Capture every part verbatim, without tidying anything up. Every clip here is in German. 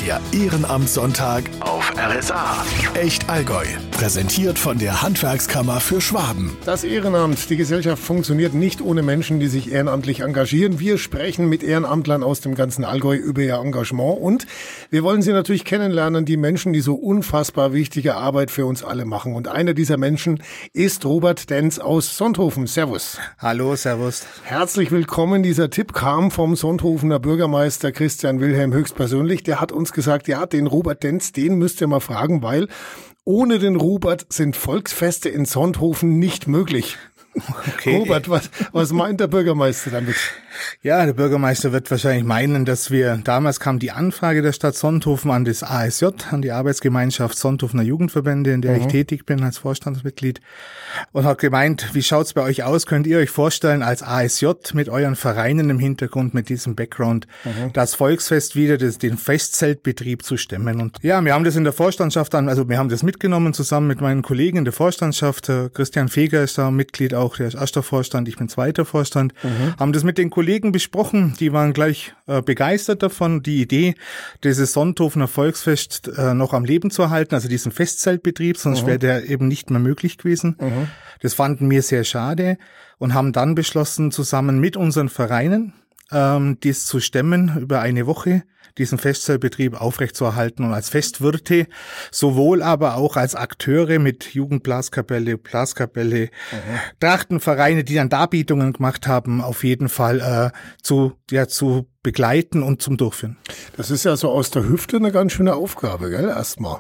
Der Ehrenamtssonntag auf R S A. Echt Allgäu. Präsentiert von der Handwerkskammer für Schwaben. Das Ehrenamt, die Gesellschaft funktioniert nicht ohne Menschen, die sich ehrenamtlich engagieren. Wir sprechen mit Ehrenamtlern aus dem ganzen Allgäu über ihr Engagement und wir wollen sie natürlich kennenlernen, die Menschen, die so unfassbar wichtige Arbeit für uns alle machen. Und einer dieser Menschen ist Robert Denz aus Sonthofen. Servus. Hallo, servus. Herzlich willkommen. Dieser Tipp kam vom Sonthofener Bürgermeister Christian Wilhelm höchstpersönlich. Der hat uns gesagt, ja, den Robert Denz, den müsst ihr mal fragen, weil ohne den Robert sind Volksfeste in Sonthofen nicht möglich. Okay. Robert, was, was meint der Bürgermeister damit? Ja, der Bürgermeister wird wahrscheinlich meinen, dass wir, damals kam die Anfrage der Stadt Sonthofen an das A S J, an die Arbeitsgemeinschaft Sonthofener Jugendverbände, in der mhm. ich tätig bin als Vorstandsmitglied, und hat gemeint, wie schaut's bei euch aus? Könnt ihr euch vorstellen, als A S J mit euren Vereinen im Hintergrund, mit diesem Background, mhm. das Volksfest wieder, das, den Festzeltbetrieb zu stemmen? Und ja, wir haben das in der Vorstandschaft dann, also wir haben das mitgenommen zusammen mit meinen Kollegen in der Vorstandschaft. Christian Feger ist da Mitglied auch, der ist erster Vorstand, ich bin zweiter Vorstand, mhm. haben das mit den Kollegen besprochen, die waren gleich äh, begeistert davon, die Idee, dieses Sonthofener Volksfest äh, noch am Leben zu erhalten, also diesen Festzeltbetrieb, sonst mhm. wäre der eben nicht mehr möglich gewesen. Mhm. Das fanden wir sehr schade und haben dann beschlossen, zusammen mit unseren Vereinen ähm, dies zu stemmen über eine Woche, diesen Festzeltbetrieb aufrechtzuerhalten und als Festwirte, sowohl aber auch als Akteure mit Jugendblaskapelle, Blaskapelle, mhm. Trachtenvereine, die dann Darbietungen gemacht haben, auf jeden Fall äh, zu ja zu begleiten und zum Durchführen. Das ist ja so aus der Hüfte eine ganz schöne Aufgabe, gell, erstmal.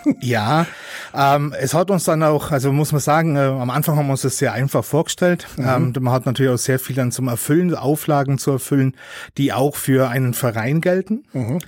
Ja, ähm, es hat uns dann auch, also muss man sagen, äh, am Anfang haben wir uns das sehr einfach vorgestellt. Mhm. Ähm, man hat natürlich auch sehr viel dann zum Erfüllen, Auflagen zu erfüllen, die auch für einen Verein gelten. Mhm.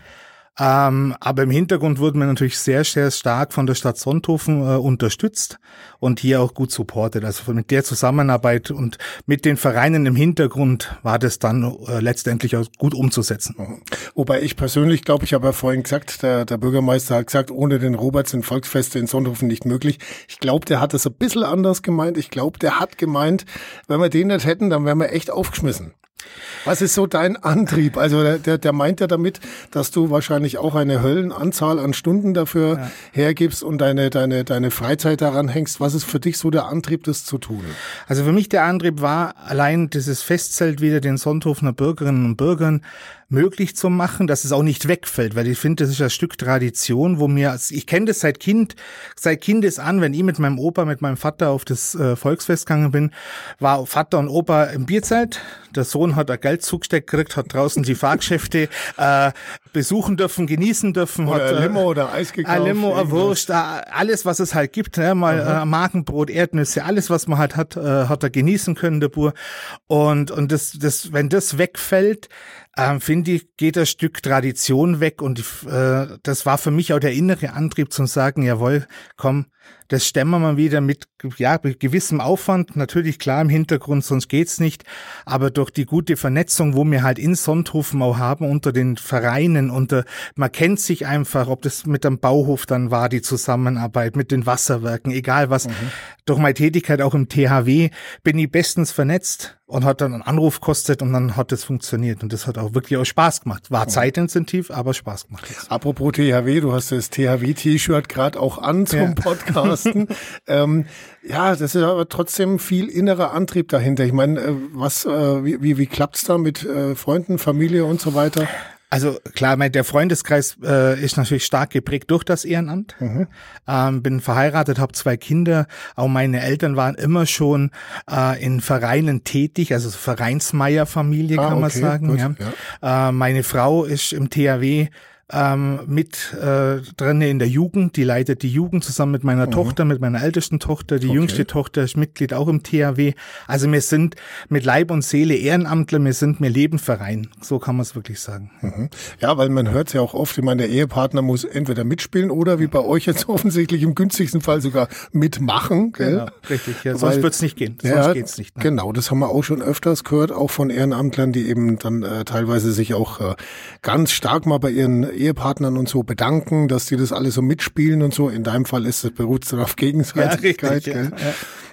Ähm, aber im Hintergrund wurden wir natürlich sehr, sehr stark von der Stadt Sonthofen äh, unterstützt und hier auch gut supportet. Also mit der Zusammenarbeit und mit den Vereinen im Hintergrund war das dann äh, letztendlich auch gut umzusetzen. Mhm. Wobei ich persönlich glaube, ich habe ja vorhin gesagt, der, der Bürgermeister hat gesagt, ohne den Robert sind Volksfeste in Sonthofen nicht möglich. Ich glaube, der hat das ein bisschen anders gemeint. Ich glaube, der hat gemeint, wenn wir den nicht hätten, dann wären wir echt aufgeschmissen. Was ist so dein Antrieb? Also der, der, der meint ja damit, dass du wahrscheinlich auch eine Höllenanzahl an Stunden dafür ja. hergibst und deine, deine, deine Freizeit daran hängst. Was ist für dich so der Antrieb, das zu tun? Also für mich der Antrieb war, allein dieses Festzelt wieder den Sonthofener Bürgerinnen und Bürgern möglich zu machen, dass es auch nicht wegfällt, weil ich finde, das ist ein Stück Tradition, wo mir, ich kenne das seit Kind, seit Kindes an, wenn ich mit meinem Opa, mit meinem Vater auf das äh, Volksfest gegangen bin, war Vater und Opa im Bierzelt, der Sohn hat ein Geld zugesteckt gekriegt, hat draußen die Fahrgeschäfte äh, besuchen dürfen, genießen dürfen. Oder hat ein Limo oder Eis gekauft. Ein Limo, eine Wurst, alles, was es halt gibt, ne? Mal äh, Markenbrot, Erdnüsse, alles, was man halt hat, äh, hat er genießen können, der Bur. Und, und das, das, wenn das wegfällt, Ähm, finde ich, geht ein Stück Tradition weg und äh, das war für mich auch der innere Antrieb zum sagen, jawohl, komm, das stemmen wir mal wieder mit ja mit gewissem Aufwand, natürlich klar im Hintergrund, sonst geht's nicht, aber durch die gute Vernetzung, wo wir halt in Sonthofen auch haben, unter den Vereinen, unter man kennt sich einfach, ob das mit dem Bauhof dann war, die Zusammenarbeit, mit den Wasserwerken, egal was, mhm. durch meine Tätigkeit auch im T H W bin ich bestens vernetzt und hat dann einen Anruf gekostet und dann hat das funktioniert und das hat auch wirklich auch Spaß gemacht. War zeitintensiv, aber Spaß gemacht. Jetzt. Apropos T H W, du hast das T H W-T-Shirt gerade auch an zum ja. Podcasten. ähm, ja, das ist aber trotzdem viel innerer Antrieb dahinter. Ich meine, äh, was, äh, wie, wie, wie klappt's da mit äh, Freunden, Familie und so weiter? Also klar, mein, der Freundeskreis äh, ist natürlich stark geprägt durch das Ehrenamt. Mhm. Ähm, bin verheiratet, habe zwei Kinder. Auch meine Eltern waren immer schon äh, in Vereinen tätig, also Vereinsmeier-Familie ah, kann man okay, sagen. Gut, ja. Ja. Äh, meine Frau ist im T H W ähm, mit äh, drin in der Jugend, die leitet die Jugend zusammen mit meiner mhm. Tochter, mit meiner ältesten Tochter, die okay. jüngste Tochter ist Mitglied auch im T H W. Also wir sind mit Leib und Seele Ehrenamtler, wir sind wir leben Verein, so kann man es wirklich sagen. Mhm. Ja, weil man hört es ja auch oft, ich meine, der Ehepartner muss entweder mitspielen oder wie bei euch jetzt offensichtlich im günstigsten Fall sogar mitmachen. Gell? Genau, richtig, ja, sonst wird es nicht gehen, sonst ja, geht's nicht. Ne? Genau, das haben wir auch schon öfters gehört, auch von Ehrenamtlern, die eben dann äh, teilweise sich auch äh, ganz stark mal bei ihren Ehepartnern und so bedanken, dass die das alles so mitspielen und so. In deinem Fall ist es beruht dann auf Gegenseitigkeit. Ja, richtig, ja, ja.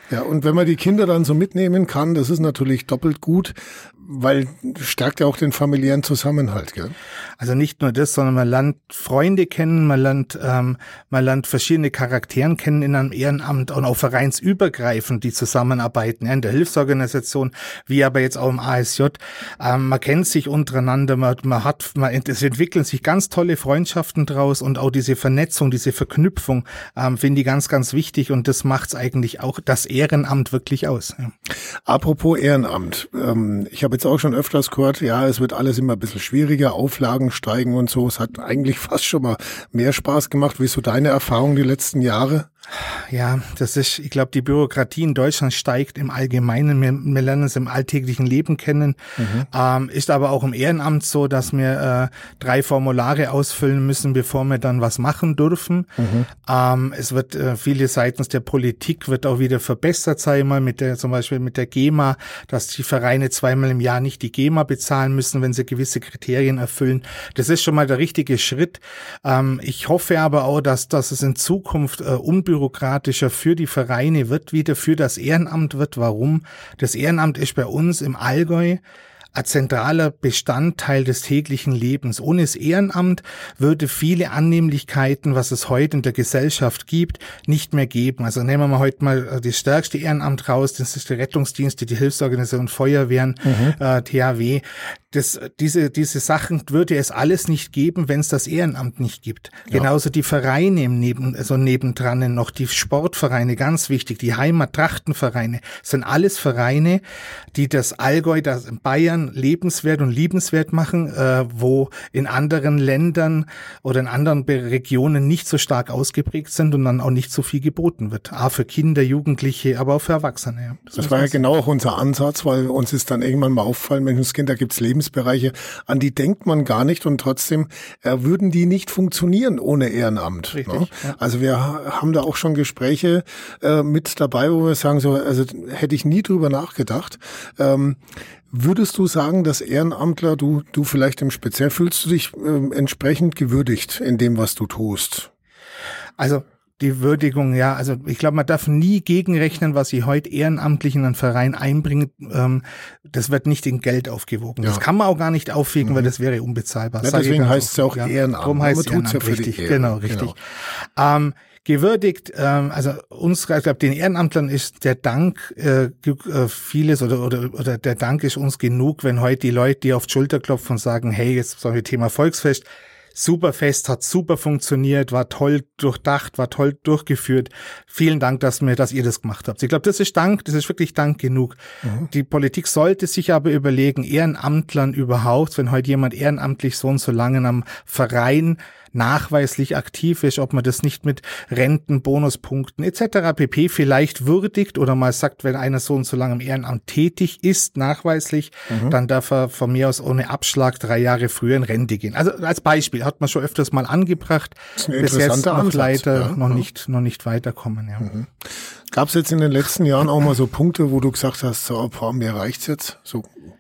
Ja, und wenn man die Kinder dann so mitnehmen kann, das ist natürlich doppelt gut, weil stärkt ja auch den familiären Zusammenhalt, gell? Also nicht nur das, sondern man lernt Freunde kennen, man lernt, ähm, man lernt verschiedene Charakteren kennen in einem Ehrenamt und auch vereinsübergreifend, die zusammenarbeiten, ja, in der Hilfsorganisation, wie aber jetzt auch im A S J. Ähm, man kennt sich untereinander, man, man hat, man, es entwickeln sich ganz tolle Freundschaften draus und auch diese Vernetzung, diese Verknüpfung, ähm, finde ich ganz, ganz wichtig und das macht's eigentlich auch das Ehrenamt wirklich aus. Ja. Apropos Ehrenamt, ähm, ich habe jetzt auch schon öfters gehört, ja, es wird alles immer ein bisschen schwieriger, Auflagen steigen und so. Es hat eigentlich fast schon mal mehr Spaß gemacht. Wie ist so deine Erfahrung die letzten Jahre? Ja, das ist, ich glaube, die Bürokratie in Deutschland steigt im Allgemeinen. Wir, wir lernen es im alltäglichen Leben kennen. Mhm. Ähm, ist aber auch im Ehrenamt so, dass wir äh, drei Formulare ausfüllen müssen, bevor wir dann was machen dürfen. Mhm. Ähm, es wird äh, viele seitens der Politik wird auch wieder verbessert, sei mal mit der, zum Beispiel mit der GEMA, dass die Vereine zweimal im Jahr nicht die GEMA bezahlen müssen, wenn sie gewisse Kriterien erfüllen. Das ist schon mal der richtige Schritt. Ähm, ich hoffe aber auch, dass, dass es in Zukunft äh, unbürokratisch bürokratischer für die Vereine wird, wieder für das Ehrenamt wird. Warum? Das Ehrenamt ist bei uns im Allgäu ein zentraler Bestandteil des täglichen Lebens. Ohne das Ehrenamt würde viele Annehmlichkeiten, was es heute in der Gesellschaft gibt, nicht mehr geben. Also nehmen wir mal heute mal das stärkste Ehrenamt raus, das ist der Rettungsdienst, die Hilfsorganisation Feuerwehren, mhm. äh, T H W. Das, diese, diese Sachen würde es alles nicht geben, wenn es das Ehrenamt nicht gibt. Ja. Genauso die Vereine im Neben, also nebendran noch, die Sportvereine, ganz wichtig, die Heimat-Trachtenvereine, sind alles Vereine, die das Allgäu, das Bayern lebenswert und liebenswert machen, äh, wo in anderen Ländern oder in anderen Regionen nicht so stark ausgeprägt sind und dann auch nicht so viel geboten wird. A, für Kinder, Jugendliche, aber auch für Erwachsene. Ja. Das, das war ja genau auch unser Ansatz, weil uns ist dann irgendwann mal auffallen, Menschenskind, da gibt's Lebensbereiche, an die denkt man gar nicht und trotzdem äh, würden die nicht funktionieren ohne Ehrenamt. Richtig, ne? Ja. Also wir haben da auch schon Gespräche äh, mit dabei, wo wir sagen, so, also hätte ich nie drüber nachgedacht. Ähm, Würdest du sagen, dass Ehrenamtler, du du vielleicht im Speziell, fühlst du dich äh, entsprechend gewürdigt in dem, was du tust? Also die Würdigung, ja, also ich glaube, man darf nie gegenrechnen, was sie heute ehrenamtlich in einen Verein einbringen. Ähm, das wird nicht in Geld aufgewogen. Ja. Das kann man auch gar nicht aufwiegen, mhm. weil das wäre unbezahlbar. Ja, deswegen heißt es ja auch Ehrenamt. Darum heißt es Ehrenamt, ja für richtig. Die Ehre. Genau, richtig. Genau. Ähm, gewürdigt, ähm, also uns, ich glaube, den Ehrenamtlern ist der Dank äh, vieles oder, oder oder der Dank ist uns genug, wenn heute die Leute, die auf die Schulter klopfen und sagen, hey, jetzt sagen wir Thema Volksfest, super Fest, hat super funktioniert, war toll durchdacht, war toll durchgeführt. Vielen Dank, dass mir, dass ihr das gemacht habt. Ich glaube, das ist Dank, das ist wirklich Dank genug. Mhm. Die Politik sollte sich aber überlegen, Ehrenamtlern überhaupt, wenn heute jemand ehrenamtlich so und so lange am Verein nachweislich aktiv ist, ob man das nicht mit Renten, Bonuspunkten et cetera pp. Vielleicht würdigt oder mal sagt, wenn einer so und so lange im Ehrenamt tätig ist, nachweislich, mhm. dann darf er von mir aus ohne Abschlag drei Jahre früher in Rente gehen. Also als Beispiel hat man schon öfters mal angebracht, bis jetzt noch Ansatz, leider ja, noch ja. nicht noch nicht weiterkommen. Ja. Mhm. Gab es jetzt in den letzten Jahren auch mal so Punkte, wo du gesagt hast, so, boah, mir reicht's jetzt? So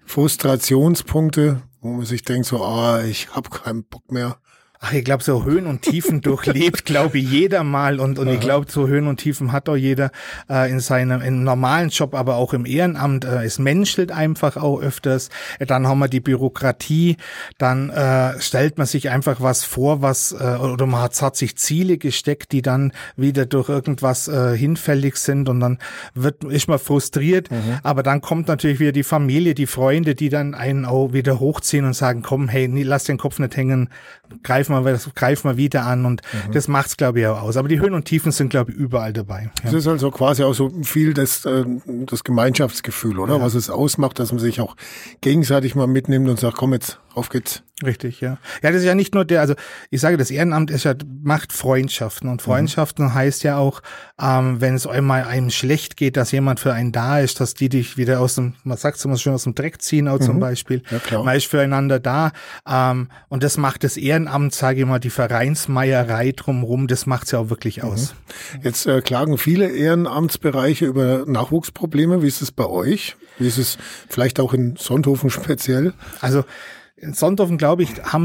Frustrationspunkte, wo man sich denkt, so, ah, ich habe keinen Bock mehr. Ach, ich glaube, so Höhen und Tiefen durchlebt, glaube ich, jeder mal. Und, und ich glaube, so Höhen und Tiefen hat auch jeder äh, in seinem im normalen Job, aber auch im Ehrenamt. Äh, es menschelt einfach auch öfters. Dann haben wir die Bürokratie. Dann äh, stellt man sich einfach was vor, was äh, oder man hat, hat sich Ziele gesteckt, die dann wieder durch irgendwas äh, hinfällig sind. Und dann wird ist man frustriert. Mhm. Aber dann kommt natürlich wieder die Familie, die Freunde, die dann einen auch wieder hochziehen und sagen, komm, hey, lass den Kopf nicht hängen, greif mal, greif mal wieder an und mhm. das macht's, glaube ich, auch aus. Aber die Höhen und Tiefen sind, glaube ich, überall dabei. Ja. Das ist also quasi auch so viel das, äh, das Gemeinschaftsgefühl, oder? Ja. Was es ausmacht, dass man sich auch gegenseitig mal mitnimmt und sagt, komm jetzt, auf geht's. Richtig, ja. Ja, das ist ja nicht nur der, also ich sage, das Ehrenamt ist ja, macht Freundschaften und Freundschaften mhm. heißt ja auch, ähm, wenn es einmal einem schlecht geht, dass jemand für einen da ist, dass die dich wieder aus dem, man sagt es immer schön, aus dem Dreck ziehen, auch mhm. zum Beispiel. Ja, klar. Man ist füreinander da ähm, und das macht das Ehrenamt, sage ich mal, die Vereinsmeierei drumherum, das macht's ja auch wirklich aus. Mhm. Jetzt äh, klagen viele Ehrenamtsbereiche über Nachwuchsprobleme. Wie ist es bei euch? Wie ist es vielleicht auch in Sonthofen speziell? Also in Sonthofen, glaube ich, haben wir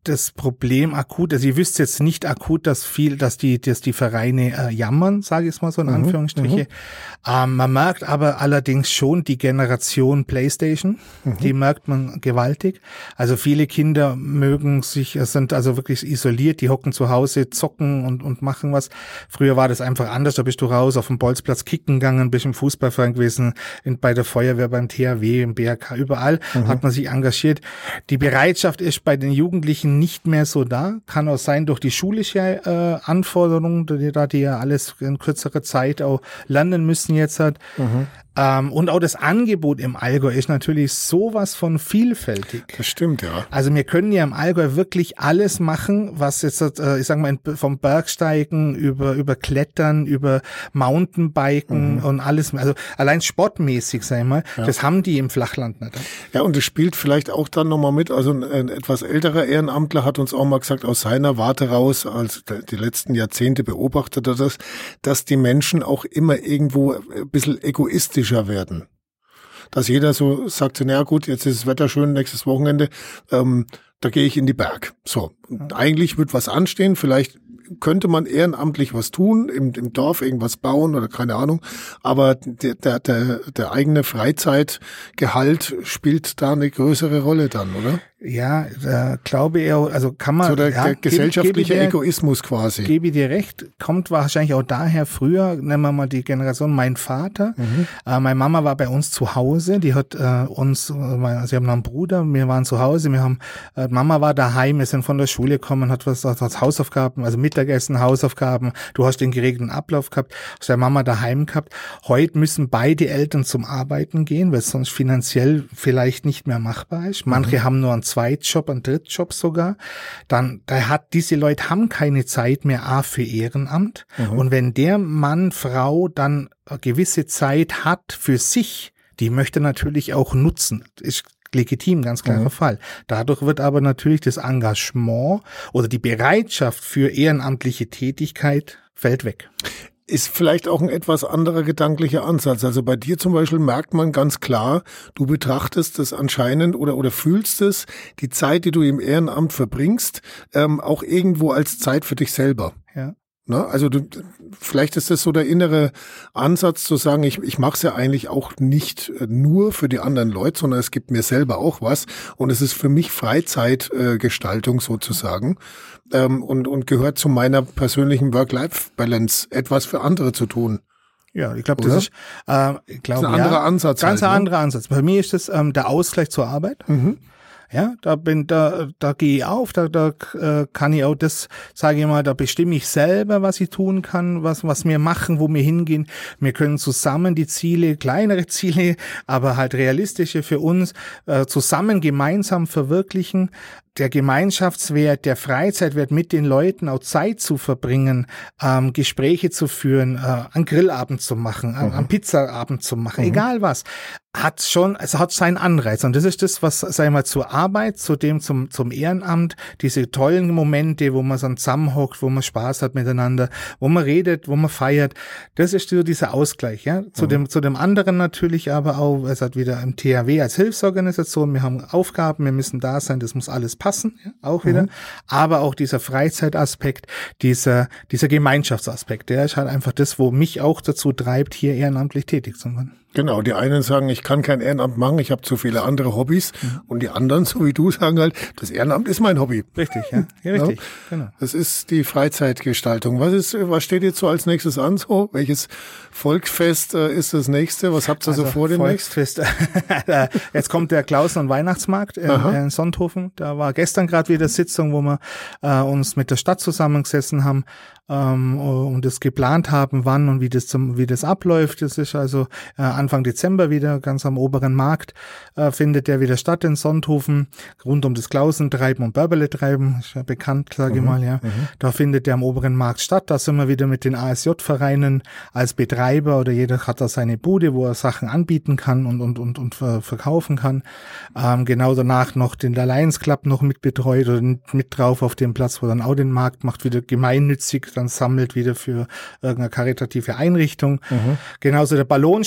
das Problem akut, also ihr wisst jetzt nicht akut, dass viel, dass die, dass die Vereine äh, jammern, sage ich es mal so in mhm, Anführungsstriche. Ähm, man merkt aber allerdings schon die Generation PlayStation, mhm. die merkt man gewaltig. Also viele Kinder mögen sich, sind also wirklich isoliert, die hocken zu Hause, zocken und, und machen was. Früher war das einfach anders, da bist du raus auf dem Bolzplatz kicken gegangen, bist im Fußballverein gewesen, in, bei der Feuerwehr, beim T H W, im B R K, überall mhm. hat man sich engagiert. Die Bereitschaft ist bei den Jugendlichen nicht mehr so da. Kann auch sein durch die schulische äh, Anforderungen, die, da die ja alles in kürzerer Zeit auch lernen müssen jetzt hat. Mhm. Ähm, und auch das Angebot im Allgäu ist natürlich sowas von vielfältig. Das stimmt, ja. Also wir können ja im Allgäu wirklich alles machen, was jetzt, äh, ich sag mal, vom Bergsteigen über über Klettern, über Mountainbiken mhm. und alles. Also allein sportmäßig, sag ich mal, ja. das haben die im Flachland nicht. Ja, und es spielt vielleicht auch dann nochmal mit. Also ein, ein etwas älterer Ehrenamtler hat uns auch mal gesagt, aus seiner Warte raus, als die letzten Jahrzehnte beobachtet er das, dass die Menschen auch immer irgendwo ein bisschen egoistisch werden. Dass jeder so sagt, so, naja gut, jetzt ist das Wetter schön, nächstes Wochenende, ähm, da gehe ich in die Berg. So, und eigentlich wird was anstehen, vielleicht könnte man ehrenamtlich was tun, im, im Dorf irgendwas bauen oder keine Ahnung, aber der, der, der, der eigene Freizeitgehalt spielt da eine größere Rolle dann, oder? Ja, da glaube ich auch, also kann man... So der, ja, der gesellschaftliche gebe, gebe Egoismus quasi. Gebe ich dir recht, kommt wahrscheinlich auch daher früher, nennen wir mal die Generation, mein Vater, mhm. äh, meine Mama war bei uns zu Hause, die hat äh, uns, äh, sie haben noch einen Bruder, wir waren zu Hause, wir haben, äh, Mama war daheim, wir sind von der Schule gekommen, hat was, hat Hausaufgaben, also Mittagessen, Hausaufgaben, du hast den geregelten Ablauf gehabt, hast deine Mama daheim gehabt. Heute müssen beide Eltern zum Arbeiten gehen, weil es sonst finanziell vielleicht nicht mehr machbar ist. Manche mhm. haben nur einen Zweitjob, einen Drittjob sogar. Dann, da hat, diese Leute haben keine Zeit mehr A für Ehrenamt. Mhm. Und wenn der Mann, Frau dann eine gewisse Zeit hat für sich, die möchte natürlich auch nutzen. Ist legitim, ganz klarer mhm. Fall. Dadurch wird aber natürlich das Engagement oder die Bereitschaft für ehrenamtliche Tätigkeit fällt weg. Ist vielleicht auch ein etwas anderer gedanklicher Ansatz. Also bei dir zum Beispiel merkt man ganz klar, du betrachtest das anscheinend oder oder fühlst es, die Zeit, die du im Ehrenamt verbringst, ähm, auch irgendwo als Zeit für dich selber. Ja. Ne? Also du, vielleicht ist das so der innere Ansatz zu sagen, ich, ich mache es ja eigentlich auch nicht nur für die anderen Leute, sondern es gibt mir selber auch was und es ist für mich Freizeitgestaltung äh, sozusagen ähm, und, und gehört zu meiner persönlichen Work-Life-Balance, etwas für andere zu tun. Ja, ich glaube, das ist, äh, ich glaub, das ist ein anderer ja, Ansatz. Ganz halt, ein ne? anderer Ansatz. Bei mir ist das ähm, der Ausgleich zur Arbeit. Mhm. Ja, da bin, da, da gehe ich auf, da, da äh, kann ich auch das, sage ich mal, da bestimme ich selber, was ich tun kann, was, was wir machen, wo wir hingehen. Wir können zusammen die Ziele, kleinere Ziele, aber halt realistische für uns, äh, zusammen gemeinsam verwirklichen. Der Gemeinschaftswert, der Freizeitwert mit den Leuten, auch Zeit zu verbringen, ähm, Gespräche zu führen, äh, einen Grillabend zu machen, mhm. einen Pizzaabend zu machen, mhm. egal was, hat schon, es hat seinen Anreiz. Und das ist das, was, sag ich mal, zur Arbeit, zu dem, zum, zum Ehrenamt, diese tollen Momente, wo man dann zusammenhockt, wo man Spaß hat miteinander, wo man redet, wo man feiert. Das ist so dieser Ausgleich, ja. Zu mhm. dem, zu dem anderen natürlich aber auch, es hat wieder im T H W als Hilfsorganisation, wir haben Aufgaben, wir müssen da sein, das muss alles passen, ja, auch wieder. Mhm. Aber auch dieser Freizeitaspekt, dieser, dieser Gemeinschaftsaspekt, der ist halt einfach das, wo mich auch dazu treibt, hier ehrenamtlich tätig zu werden. Genau, die einen sagen, ich kann kein Ehrenamt machen, ich habe zu viele andere Hobbys. Mhm. Und die anderen, so wie du, sagen halt, das Ehrenamt ist mein Hobby. Richtig, ja, ja richtig. Ja, genau. Das ist die Freizeitgestaltung. Was ist, was steht jetzt so als nächstes an? So, welches Volksfest äh, ist das nächste? Was habt ihr also so vor demnächst? Volksfest. Jetzt kommt der Klausen- und Weihnachtsmarkt in, in Sonthofen. Da war gestern gerade wieder Sitzung, wo wir äh, uns mit der Stadt zusammengesessen haben ähm, und das geplant haben, wann und wie das zum, wie das abläuft. Das ist also äh, Anfang Dezember wieder, ganz am oberen Markt, äh, findet der wieder statt in Sonthofen, rund um das Klausentreiben und Börberle-Treiben, ist ja bekannt, sage ich mhm, mal, ja. Mhm. Da findet der am oberen Markt statt, da sind wir wieder mit den A S J-Vereinen als Betreiber oder jeder hat da seine Bude, wo er Sachen anbieten kann und und und und verkaufen kann. Ähm, genau danach noch den Lions Club noch mit betreut oder mit drauf auf dem Platz, wo dann auch den Markt macht, wieder gemeinnützig, dann sammelt wieder für irgendeine karitative Einrichtung. Mhm. Genauso der Ballonstart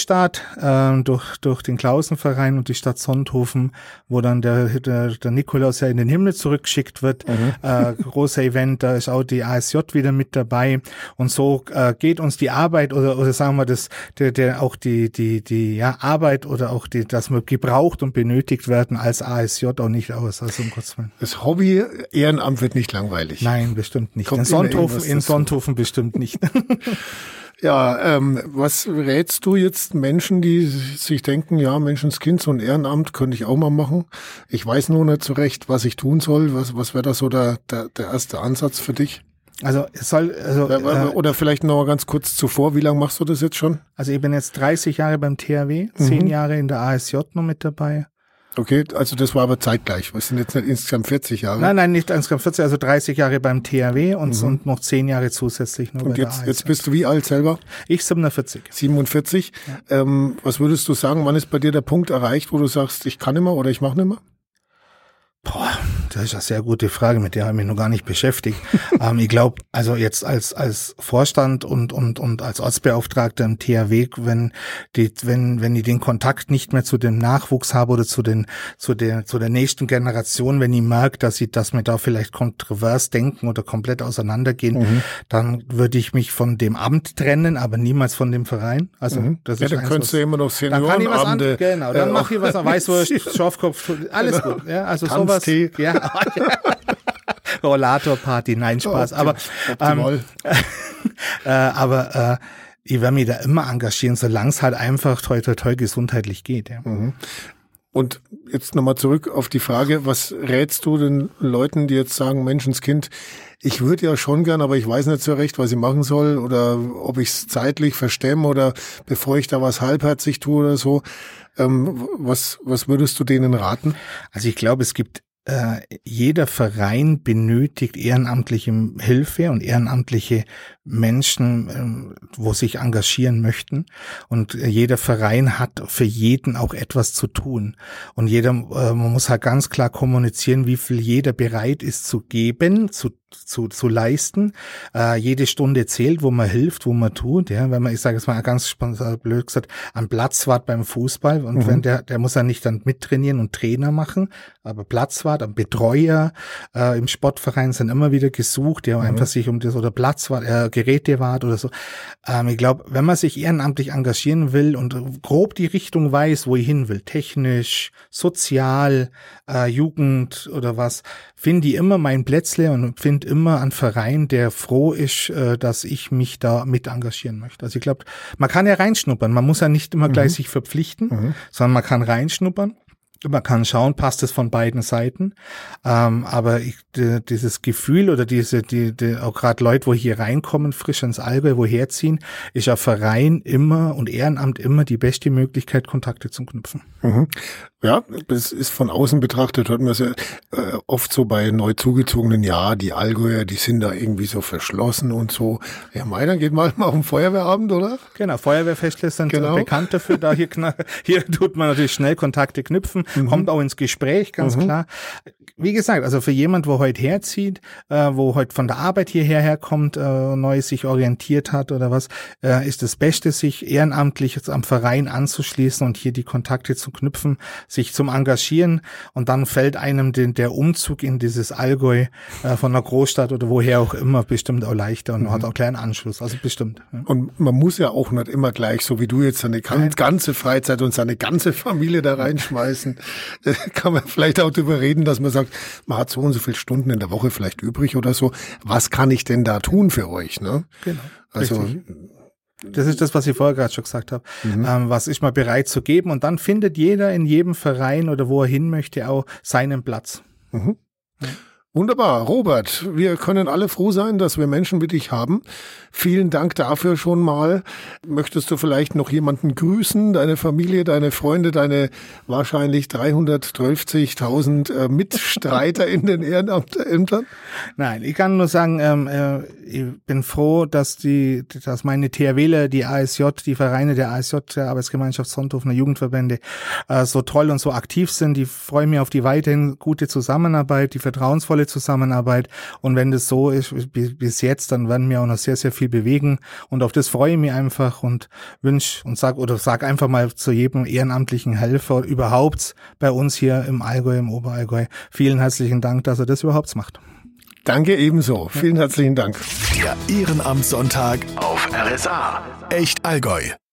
äh, durch durch den Klausenverein und die Stadt Sonthofen, wo dann der der, der Nikolaus ja in den Himmel zurückgeschickt wird. Mhm. Äh, großer Event, da ist auch die A S J wieder mit dabei und so äh, geht uns die Arbeit oder oder sagen wir das der der auch die die die ja Arbeit oder auch die, dass wir gebraucht und benötigt werden als A S J auch nicht aus. Also um Gottes Willen. Das Hobby Ehrenamt wird nicht langweilig. Nein, bestimmt nicht. Kommt in Sonthofen, in Sonthofen bestimmt nicht. Ja, ähm, was rätst du jetzt Menschen, die sich denken, ja, Menschenskind, so ein Ehrenamt könnte ich auch mal machen. Ich weiß nur nicht so recht, was ich tun soll. Was, was wäre da so der, der, der erste Ansatz für dich? Also es soll also oder, oder vielleicht noch mal ganz kurz zuvor, wie lange machst du das jetzt schon? Also ich bin jetzt dreißig Jahre beim T H W, zehn mhm. Jahre in der A S J noch mit dabei. Okay, also das war aber zeitgleich. Was sind jetzt nicht insgesamt vierzig Jahre? Nein, nein, nicht insgesamt vierzig, also dreißig Jahre beim T H W und, mhm. und noch zehn Jahre zusätzlich noch und bei jetzt, der A S J. Jetzt bist du wie alt selber? Ich siebenundvierzig. siebenundvierzig. Ja. Ähm, was würdest du sagen, wann ist bei dir der Punkt erreicht, wo du sagst, ich kann nicht mehr oder ich mache nicht mehr? Boah, das ist eine sehr gute Frage, mit der habe ich mich noch gar nicht beschäftigt. ähm, ich glaube, also jetzt als als Vorstand und und und als Ortsbeauftragter im T H W, wenn die wenn wenn ich den Kontakt nicht mehr zu dem Nachwuchs habe oder zu den zu der zu der nächsten Generation, wenn ich merke, dass ich dass wir da vielleicht kontrovers denken oder komplett auseinandergehen, mhm. dann würde ich mich von dem Amt trennen, aber niemals von dem Verein. Also mhm. das ja, ist dann eins, könntest was, du immer noch Seniorenabende. An, genau, dann äh, mache ich was, Weißwurst, Schafkopf, alles gut. Ja, also sowas. Ja. Rollatorparty, nein, Spaß. Oh, aber ähm, äh, aber äh, ich werde mich da immer engagieren, solange es halt einfach toi toi toi gesundheitlich geht. Ja. Mhm. Und jetzt nochmal zurück auf die Frage, was rätst du den Leuten, die jetzt sagen, Menschenskind, ich würde ja schon gern, aber ich weiß nicht so recht, was ich machen soll oder ob ich es zeitlich verstemme oder bevor ich da was halbherzig tue oder so. Ähm, was, was würdest du denen raten? Also ich glaube, es gibt Äh, jeder Verein benötigt ehrenamtliche Hilfe und ehrenamtliche Menschen, äh, wo sich engagieren möchten. Und äh, jeder Verein hat für jeden auch etwas zu tun. Und jeder, äh, man muss halt ganz klar kommunizieren, wie viel jeder bereit ist zu geben, zu zu zu leisten. Äh, jede Stunde zählt, wo man hilft, wo man tut. Ja, wenn man, ich sage jetzt mal ganz blöd gesagt, am Platzwart beim Fußball und mhm. wenn der, der muss ja nicht dann mittrainieren und Trainer machen, aber Platzwart, am Betreuer äh, im Sportverein sind immer wieder gesucht, die haben mhm. einfach sich um das oder Platzwart, äh, Gerätewart oder so. Ähm, ich glaube, wenn man sich ehrenamtlich engagieren will und grob die Richtung weiß, wo ich hin will, technisch, sozial, äh, Jugend oder was, finde ich immer mein Plätzle und finde immer einen Verein, der froh ist, äh, dass ich mich da mit engagieren möchte. Also ich glaube, man kann ja reinschnuppern. Man muss ja nicht immer mhm. gleich sich verpflichten, mhm. sondern man kann reinschnuppern. Man kann schauen, passt es von beiden Seiten. Ähm, aber ich, die, dieses Gefühl oder diese, die, die auch gerade Leute, wo hier reinkommen, frisch ins Allgäu, woher ziehen, ist ja Verein immer und Ehrenamt immer die beste Möglichkeit, Kontakte zu knüpfen. Mhm. Ja, das ist von außen betrachtet, hört man es ja äh, oft so bei neu zugezogenen, ja, die Allgäuer, die sind da irgendwie so verschlossen und so. Ja, mei, dann geht mal auf den Feuerwehrabend, oder? Genau, Feuerwehrfestle sind genau. bekannt dafür, da hier, hier tut man natürlich schnell Kontakte knüpfen, mhm. kommt auch ins Gespräch, ganz mhm. klar. Wie gesagt, also für jemand, wo heute herzieht, äh, wo heute von der Arbeit hierher herkommt, äh, neu sich orientiert hat oder was, äh, ist das Beste, sich ehrenamtlich jetzt am Verein anzuschließen und hier die Kontakte zu knüpfen, sich zum Engagieren und dann fällt einem den, der Umzug in dieses Allgäu äh, von der Großstadt oder woher auch immer bestimmt auch leichter und man mhm. hat auch kleinen Anschluss, also bestimmt. Ja. Und man muss ja auch nicht immer gleich, so wie du jetzt, seine ganze Freizeit und seine ganze Familie da reinschmeißen. Da kann man vielleicht auch drüber reden, dass man sagt, man hat so und so viele Stunden in der Woche vielleicht übrig oder so. Was kann ich denn da tun für euch? Ne? Genau. Also richtig. Das ist das, was ich vorher gerade schon gesagt habe. Mhm. Ähm, was ist man bereit zu geben? Und dann findet jeder in jedem Verein oder wo er hin möchte auch seinen Platz. Mhm. Ja. Wunderbar, Robert, wir können alle froh sein, dass wir Menschen wie dich haben. Vielen Dank dafür schon mal. Möchtest du vielleicht noch jemanden grüßen, deine Familie, deine Freunde, deine wahrscheinlich dreihundertzwölfzigtausend äh, Mitstreiter in den Ehrenämtern? Nein, ich kann nur sagen, ähm, äh, ich bin froh, dass die, dass meine THWler, die A S J, die Vereine der A S J, der Arbeitsgemeinschaft Sonthofener Jugendverbände, äh, so toll und so aktiv sind. Ich freue mich auf die weiterhin gute Zusammenarbeit, die vertrauensvolle tolle Zusammenarbeit. Und wenn das so ist bis jetzt, dann werden wir auch noch sehr, sehr viel bewegen. Und auf das freue ich mich einfach und wünsche und sag oder sag einfach mal zu jedem ehrenamtlichen Helfer überhaupt bei uns hier im Allgäu, im Oberallgäu, vielen herzlichen Dank, dass er das überhaupt macht. Danke ebenso. Vielen herzlichen Dank. Der Ehrenamtssonntag auf R S A. Echt Allgäu.